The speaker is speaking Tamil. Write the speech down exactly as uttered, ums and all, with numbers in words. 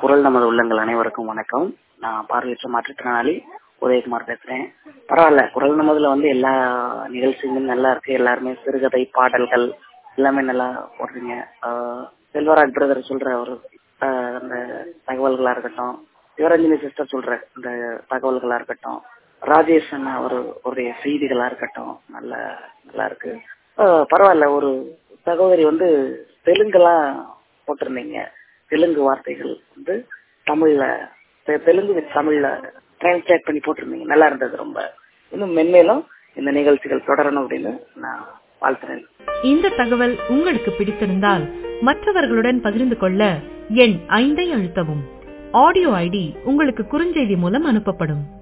குரல் நமது உள்ளங்கள் அனைவருக்கும் வணக்கம். நான் பார்வையற்ற மாற்றுத்திறனாளி உதயகுமார் பேசுறேன். பரவாயில்ல, குரல் நமதுல வந்து எல்லா நிகழ்ச்சிகளும் நல்லா இருக்கு. எல்லாருமே சிறுகதை, பாடல்கள் எல்லாமே நல்லா போடுறீங்க. செல்வராஜ் பிரதர் சொல்ற ஒரு அந்த தகவல்களா இருக்கட்டும், சிவரஞ்சனி சிஸ்டர் சொல்ற இந்த தகவல்களா இருக்கட்டும், ராஜேஷ் அண்ணா ஒரு ஒரு செய்திகளா இருக்கட்டும், நல்ல நல்லா இருக்கு. பரவாயில்ல, ஒரு சகோதரி வந்து தெலுங்கெல்லாம் போட்டிருந்தீங்க. தெலுங்கு வார்த்தைகள் வந்து தமிழ்ல, தெலுங்கு தமிழ்ல டிரான்ஸ்லேட் பண்ணி போட்டிருந்தீங்க. நல்லா இருந்தது. ரொம்ப இன்னும் மென்மேலும் இந்த நிகழ்ச்சிகள் தொடரணும் அப்படின்னு நான் வாழ்த்துறேன். இந்த தகவல் உங்களுக்கு பிடித்திருந்தால் மற்றவர்களுடன் பகிர்ந்து கொள்ள எண் ஐந்தை அழுத்தவும். ஆடியோ ஐடி உங்களுக்கு குறுஞ்செய்தி மூலம் அனுப்பப்படும்.